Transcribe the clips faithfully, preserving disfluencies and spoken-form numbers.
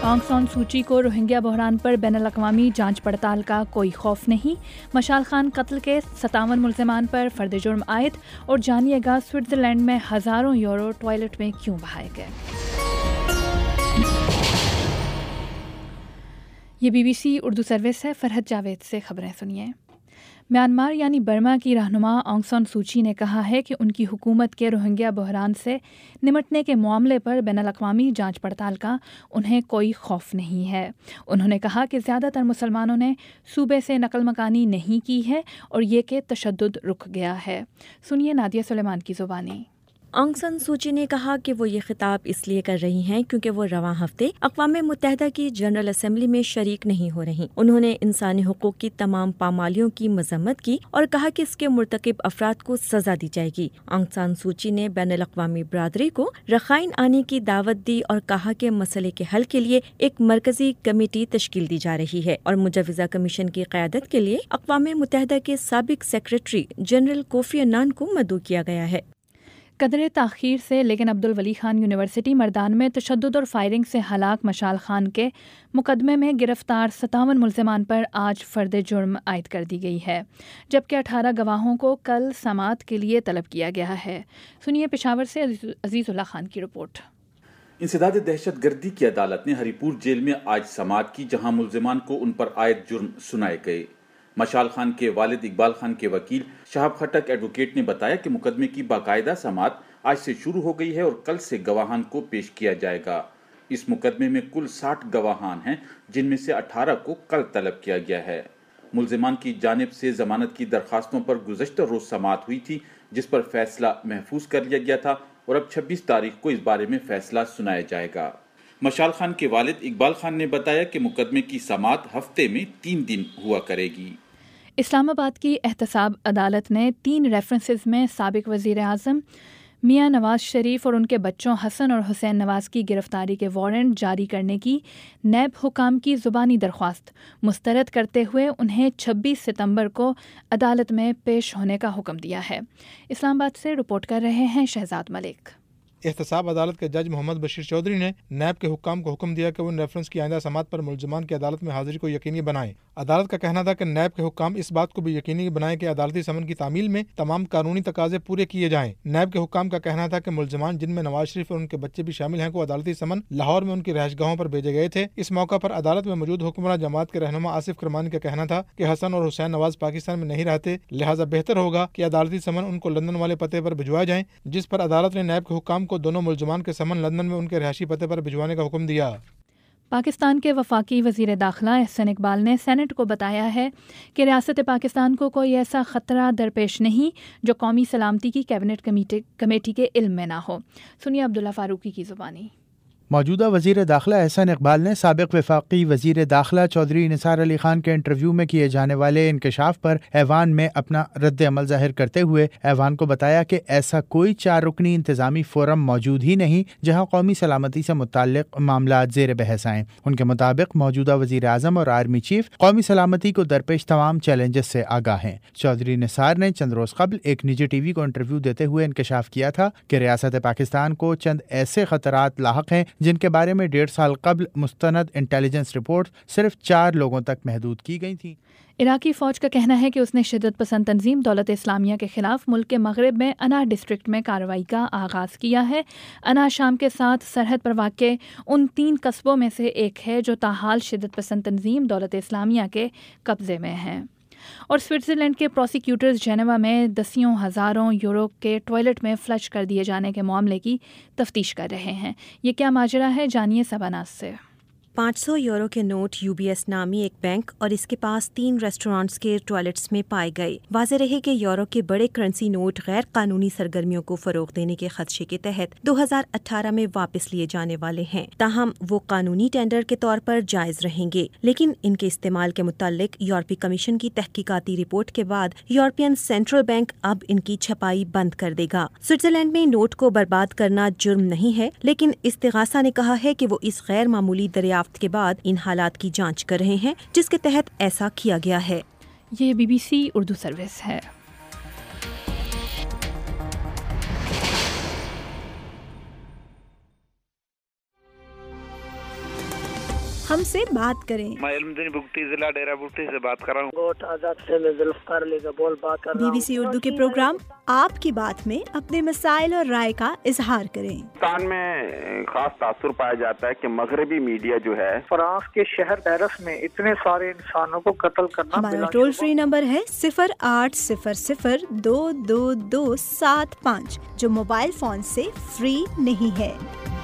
आंग सान सूची को रोहिंग्या बहरान पर बैनुल-अक़वामी जांच पड़ताल का कोई खौफ नहीं। मशाल खान कत्ल के सत्तावन मुल्ज़िमान पर फर्द जुर्म आयद। और जानिएगा स्विट्ज़रलैंड में हज़ारों यूरो टॉयलेट में क्यों बहाए गए। ये बीबीसी उर्दू सर्विस है। फरहत जावेद से खबरें सुनिए। म्यांमार यानी बर्मा की रहनुमा आंग सान सूची ने कहा है कि उनकी हुकूमत के रोहिंग्या बहरान से निमटने के मामले पर बैनुल-अक़वामी जांच पड़ताल का उन्हें कोई खौफ नहीं है। उन्होंने कहा कि ज़्यादातर मुसलमानों ने सूबे से नकल मकानी नहीं की है और ये कि तशद्दुद रुक गया है। सुनिए नादिया सुलेमान की ज़ुबानी। आंग सान सूची ने कहा कि वो ये खिताब इसलिए कर रही हैं क्योंकि वो रवां हफ्ते अक़वाम मुत्तहिदा की जनरल असेंबली में शरीक नहीं हो रही। उन्होंने इंसानी हुकूक की तमाम पामालियों की मजम्मत की और कहा कि इसके मुर्तकिब अफराद को सजा दी जाएगी। आंग सान सूची ने बैनुल-अक़वामी बरादरी को रखाइन आने की दावत दी और कहा कि मसले के हल के लिए एक मरकजी कमेटी तश्कील दी जा रही है और मुजव्वज़ा कमीशन की क़यादत के लिए अक़वाम मुत्तहिदा के साबिक सेक्रेटरी जनरल कोफी अन्नान को मदऊ किया गया है। कदरे ताख़ीर से लेकिन अब्दुल वली खान यूनिवर्सिटी मर्दान में तशद्दुद और फायरिंग से हलाक मशाल खान के मुकदमे में गिरफ्तार सत्तावन मुल्ज़िमान पर आज फ़र्द जुर्म आयद कर दी गई है, जबकि अठारह गवाहों को कल समाअत के लिए तलब किया गया है। सुनिए पेशावर से अजीज़ुल्लाह खान की रिपोर्ट। इंसदाद दहशत गर्दी की अदालत ने हरीपुर जेल में आज समाअत की, जहाँ मुल्ज़िमान को उन पर आयद जुर्म सुनाए गए। मशाल खान के वालिद इकबाल खान के वकील शहाब खटक एडवोकेट ने बताया कि मुकदमे की बाकायदा समाअत आज से शुरू हो गई है और कल से गवाहान को पेश किया जाएगा। इस मुकदमे में कुल साठ गवाहान हैं, जिनमें से अठारह को कल तलब किया गया है। मुल्ज़िमान की जानिब से जमानत की दरखास्तों पर गुज़श्ता रोज समाअत हुई थी, जिस पर फैसला महफूज कर लिया गया था और अब छब्बीस तारीख को इस बारे में फैसला सुनाया जाएगा। मशाल खान के वालिद इकबाल खान ने बताया कि मुकदमे की समाअत हफ्ते में तीन दिन हुआ करेगी। इस्लामाबाद की एहतसाब अदालत ने तीन रेफरेंसेस में साबिक वज़ीर आज़म मियां नवाज शरीफ और उनके बच्चों हसन और हुसैन नवाज की गिरफ्तारी के वारंट जारी करने की नैब हुकाम की ज़ुबानी दरख्वास्त मुस्तरद करते हुए उन्हें छब्बीस सितंबर को अदालत में पेश होने का हुक्म दिया है। इस्लामाबाद से रिपोर्ट कर रहे हैं शहजाद मलिक। एहतसाब अदालत के जज मोहम्मद बशीर चौधरी ने नैब के हुक्काम को हुक्म दिया कि वो इन रेफरेंस की आइंदा समाअत पर मुल्ज़िमान की अदालत में हाजिरी को यकीनी बनाएं। अदालत का कहना था कि नैब के हुक्काम इस बात को भी यकीनी बनाएं कि अदालती समन की तामील में तमाम कानूनी तकाजे पूरे किए जाएं। नैब के हुक्काम का कहना था कि मुल्ज़िमान, जिनमें नवाज शरीफ और उनके बच्चे भी शामिल हैं, को अदालती समन लाहौर में उनकी रहायशगाहों पर भेजे गए थे। इस मौका पर अदालत में मौजूद हुक्मरान जमात के रहनुमा आसिफ करमानी का कहना था कि हसन और हुसैन नवाज पाकिस्तान में नहीं रहते, लिहाजा बेहतर होगा कि अदालती समन उनको लंदन वाले पते पर भिजवाए जाएं, जिस पर अदालत ने नैब के हुक्काम को दोनों मुल्ज़िमान के समन लंदन में उनके रिहायशी पते पर भिजवाने का हुक्म दिया। पाकिस्तान के वफाकी वज़ीर दाखिला एहसन इकबाल ने सेनेट को बताया है कि रियासत पाकिस्तान को कोई ऐसा ख़तरा दरपेश नहीं जो कौमी सलामती की कैबिनेट कमेटी कमेटी के इल्म में ना हो। सुनिए अब्दुल्ला फारूकी की ज़ुबानी। मौजूदा वज़ीर दाखिला एहसन इकबाल ने साबिक वफाकी वज़ीर दाखिला चौधरी निसार अली खान के इंटरव्यू में किए जाने वाले इंकशाफ पर ऐवान में अपना रद्द अमल ज़ाहिर करते हुए ऐवान को बताया कि ऐसा कोई चार रुकनी इंतज़ामी फोरम मौजूद ही नहीं जहां कौमी सलामती से मुताल्लिक़ मामला ज़ेर बहस आएँ। उनके मुताबिक मौजूदा वज़ीर आज़म और आर्मी चीफ कौमी सलामती को दरपेश तमाम चैलेंजेस से आगाह हैं। चौधरी निसार ने चंद रोज़ कबल एक निजी टी वी को इंटरव्यू देते हुए इंकशाफ किया था कि रियासत पाकिस्तान को चंद ऐसे ख़तरात लाहक हैं जिनके बारे में डेढ़ साल कबल मुस्तनद इंटेलिजेंस रिपोर्ट सिर्फ चार लोगों तक महदूद की गई थी। इराकी फ़ौज का कहना है कि उसने शिद्दत पसंद तंजीम दौलत इस्लामिया के खिलाफ मुल्क के मगरब में अना डिस्ट्रिक्ट में कार्रवाई का आगाज़ किया है। अना शाम के साथ सरहद पर वाक़े उन तीन कस्बों में से एक है जो ताहाल शिद्दत पसंद तंजीम दौलत इस्लामिया के कब्ज़े में है। और स्विट्ज़रलैंड के प्रोसिक्यूटर्स जेनेवा में दसियों हज़ारों यूरो के टॉयलेट में फ्लश कर दिए जाने के मामले की तफ्तीश कर रहे हैं। ये क्या माजरा है, जानिए सबनास से। पाँच सौ यूरो के नोट यूबीएस नामी एक बैंक और इसके पास तीन रेस्टोरेंट्स के टॉयलेट्स में पाए गए। वाज़ेह रहे कि यूरो के बड़े करेंसी नोट गैर कानूनी सरगर्मियों को फरोग देने के खदशे के तहत दो हज़ार अठारह में वापस लिए जाने वाले हैं। ताहम वो कानूनी टेंडर के तौर पर जायज रहेंगे, लेकिन इनके इस्तेमाल के मुतालिक यूरोपीय कमीशन की तहकीकाती रिपोर्ट के बाद यूरोपियन सेंट्रल बैंक अब इनकी छपाई बंद कर देगा। स्विट्जरलैंड में नोट को बर्बाद करना जुर्म नहीं है, लेकिन इस्तिगासा ने कहा है कि वो इस गैर मामूली दरियाफ्त के बाद इन हालात की जांच कर रहे हैं जिसके तहत ऐसा किया गया है। ये बीबीसी उर्दू सर्विस है। ہم سے بات کریں۔ میں علمدین بگٹی ضلع ڈیرہ بگٹی سے بات کر رہا ہوں۔ بی بی سی اردو کے پروگرام آپ کی بات میں اپنے مسائل اور رائے کا اظہار کریں۔ پاکستان میں خاص تاثر پایا جاتا ہے کہ مغربی میڈیا جو ہے فرانس کے شہر پیرس میں اتنے سارے انسانوں کو قتل کرنا۔ ہمارا ٹول فری نمبر ہے صفر آٹھ صفر صفر دو دو دو سات پانچ جو موبائل فون سے فری نہیں ہے۔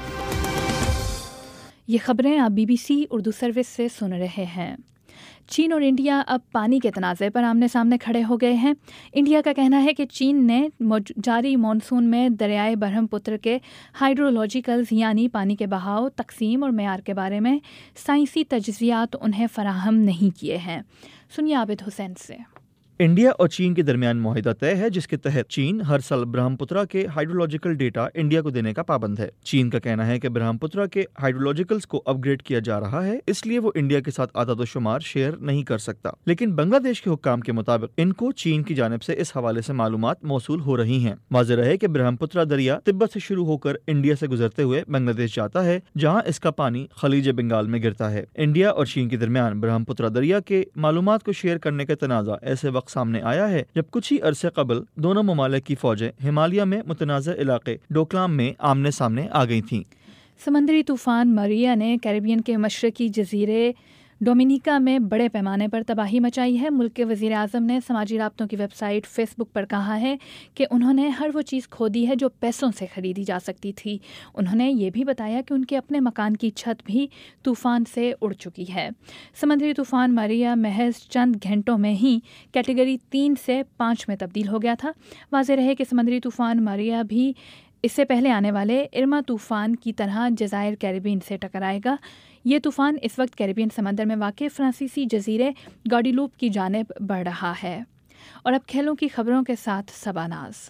یہ خبریں آپ B B C Urdu service سے سن رہے ہیں۔ چین اور انڈیا اب پانی کے تنازع پر آمنے سامنے کھڑے ہو گئے ہیں۔ انڈیا کا کہنا ہے کہ چین نے جاری مانسون میں دریائے برہم پتر کے ہائیڈرولوجیکلز یعنی پانی کے بہاؤ، تقسیم اور معیار کے بارے میں سائنسی تجزیات انہیں فراہم نہیں کیے ہیں۔ سنیے عابد حسین سے۔ انڈیا اور چین کے درمیان معاہدہ طے ہے جس کے تحت چین ہر سال برہم پترا کے ہائیڈرولوجیکل ڈیٹا انڈیا کو دینے کا پابند ہے۔ چین کا کہنا ہے کہ برہم پترا کے ہائیڈرولوجیکلز کو اپ گریڈ کیا جا رہا ہے، اس لیے وہ انڈیا کے ساتھ اعداد و شمار شیئر نہیں کر سکتا، لیکن بنگلہ دیش کے حکام کے مطابق ان کو چین کی جانب سے اس حوالے سے معلومات موصول ہو رہی ہیں۔ واضح رہے کہ برہم پترا دریا تبت سے شروع ہو کر انڈیا سے گزرتے ہوئے بنگلہ دیش جاتا ہے، جہاں اس کا پانی خلیج بنگال میں گرتا ہے۔ انڈیا اور چین کے درمیان برہم پترا دریا کے معلومات کو شیئر کرنے کا تنازع ایسے وقت سامنے آیا ہے جب کچھ ہی عرصے قبل دونوں ممالک کی فوجیں ہمالیہ میں متنازع علاقے ڈوکلام میں آمنے سامنے آ گئی تھیں۔ سمندری طوفان ماریا نے کیریبین کے مشرقی جزیرے ڈومینیکا میں بڑے پیمانے پر تباہی مچائی ہے۔ ملک کے وزیر اعظم نے سماجی رابطوں کی ویب سائٹ فیس بک پر کہا ہے کہ انہوں نے ہر وہ چیز کھو دی ہے جو پیسوں سے خریدی جا سکتی تھی۔ انہوں نے یہ بھی بتایا کہ ان کے اپنے مکان کی چھت بھی طوفان سے اڑ چکی ہے۔ سمندری طوفان ماریا محض چند گھنٹوں میں ہی کیٹیگری تین سے پانچ میں تبدیل ہو گیا تھا۔ واضح رہے کہ سمندری طوفان ماریا بھی اس سے پہلے آنے والے ارما طوفان کی طرح جزائر کیریبین سے ٹکرائے گا۔ یہ طوفان اس وقت کیریبین سمندر میں واقع فرانسیسی جزیرے گواڈیلوپ کی جانب بڑھ رہا ہے۔ اور اب کھیلوں کی خبروں کے ساتھ صبا ناز۔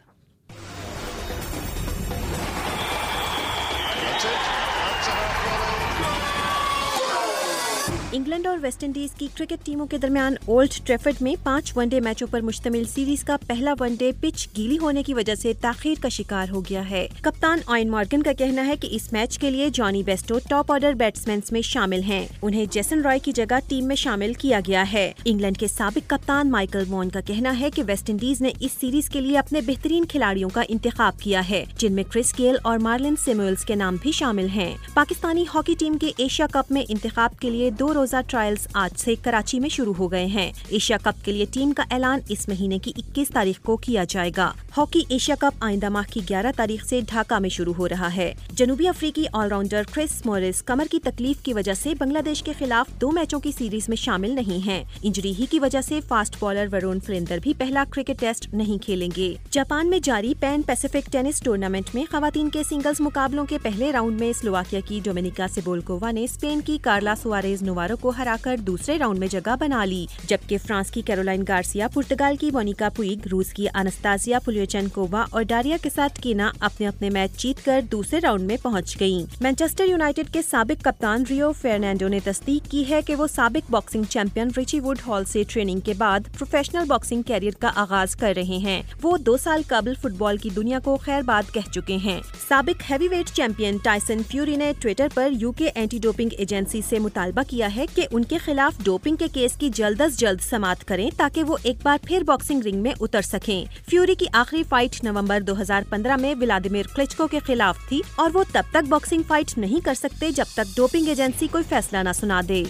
انگلینڈ اور ویسٹ انڈیز کی کرکٹ ٹیموں کے درمیان اولڈ ٹریفرڈ میں پانچ ون ڈے میچوں پر مشتمل سیریز کا پہلا ون ڈے پچ گیلی ہونے کی وجہ سے تاخیر کا شکار ہو گیا ہے۔ کپتان آئن مارگن کا کہنا ہے کہ اس میچ کے لیے جانی بیسٹو ٹاپ آرڈر بیٹسمینز میں شامل ہیں، انہیں جیسن رائے کی جگہ ٹیم میں شامل کیا گیا ہے۔ انگلینڈ کے سابق کپتان مائیکل وون کا کہنا ہے کہ ویسٹ انڈیز نے اس سیریز کے لیے اپنے بہترین کھلاڑیوں کا انتخاب کیا ہے، جن میں کرس گیل اور مارلن سیموئلز کے نام بھی شامل ہیں۔ پاکستانی ہاکی ٹیم کے ایشیا کپ میں انتخاب کے لیے دو روزہ ٹرائلز آج سے کراچی میں شروع ہو گئے ہیں۔ ایشیا کپ کے لیے ٹیم کا اعلان اس مہینے کی اکیس تاریخ کو کیا جائے گا۔ ہاکی ایشیا کپ آئندہ ماہ کی گیارہ تاریخ سے ڈھاکہ میں شروع ہو رہا ہے۔ جنوبی افریقی آل راؤنڈر کرس مورس کمر کی تکلیف کی وجہ سے بنگلہ دیش کے خلاف دو میچوں کی سیریز میں شامل نہیں ہیں۔ انجری ہی کی وجہ سے فاسٹ بالر ورون فلندر بھی پہلا کرکٹ ٹیسٹ نہیں کھیلیں گے۔ جاپان میں جاری پین پیسیفک ٹینس ٹورنامنٹ میں خواتین کے سنگلز مقابلوں کے پہلے راؤنڈ میں سلوواکیہ کی ڈومینیکا سیبولکووا نے اسپین کی کارلا سوارز نوارو کو ہرا کر دوسرے راؤنڈ میں جگہ بنا لی، جبکہ فرانس کی کیرولائن گارسیا، پرتگال کی مونیکا پوئگ، روس کی انستازیا پولیوچنکووا اور ڈاریا کے ساتھ کینا اپنے اپنے میچ جیت کر دوسرے راؤنڈ میں پہنچ گئیں۔ مانچسٹر یونائیٹڈ کے سابق کپتان ریو فرنانڈو نے تصدیق کی ہے کہ وہ سابق boxing champion Richie Woodhall سے ٹریننگ کے بعد پروفیشنل باکسنگ کیریئر کا آغاز کر رہے ہیں۔ وہ دو سال قبل فٹ بال کی دنیا کو خیر باد کہہ چکے ہیں۔ سابق heavyweight champion Tyson Fury نے ٹویٹر پر U K anti doping agency سے مطالبہ کیا ہے کہ ان کے خلاف ڈوپنگ کے کیس کی جلد از جلد سماعت کریں تاکہ وہ ایک بار پھر باکسنگ رنگ میں اتر سکیں۔ فیوری کی آخری فائٹ نومبر دو ہزار پندرہ میں ولادیمیر کلچکو کے خلاف تھی اور وہ تب تک باکسنگ فائٹ نہیں کر سکتے جب تک ڈوپنگ ایجنسی کوئی فیصلہ نہ سنا دے۔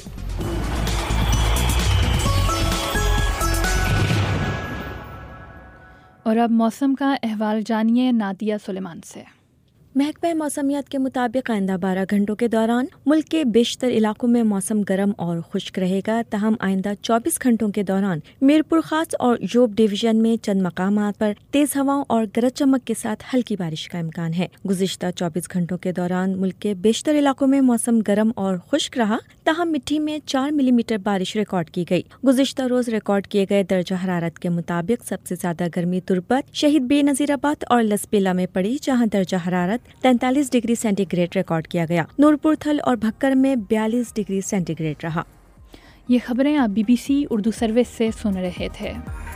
اور اب موسم کا احوال جانیے نادیہ سلیمان سے۔ محکمہ موسمیات کے مطابق آئندہ بارہ گھنٹوں کے دوران ملک کے بیشتر علاقوں میں موسم گرم اور خشک رہے گا، تاہم آئندہ چوبیس گھنٹوں کے دوران میرپور خاص اور یوب ڈویژن میں چند مقامات پر تیز ہواؤں اور گرج چمک کے ساتھ ہلکی بارش کا امکان ہے۔ گزشتہ چوبیس گھنٹوں کے دوران ملک کے بیشتر علاقوں میں موسم گرم اور خشک رہا، تاہم مٹھی میں چار ملی میٹر بارش ریکارڈ کی گئی۔ گزشتہ روز ریکارڈ کیے گئے درجہ حرارت کے مطابق سب سے زیادہ گرمی تربت، شہید بے نظیر آباد اور لسپیلا میں پڑی، جہاں درجہ حرارت تینتالیس ڈگری سینٹی گریڈ ریکارڈ کیا گیا۔ نورپور تھل اور بھکر میں بیالیس ڈگری سینٹی گریڈ رہا۔ یہ خبریں آپ B B C Urdu service سے سن رہے تھے۔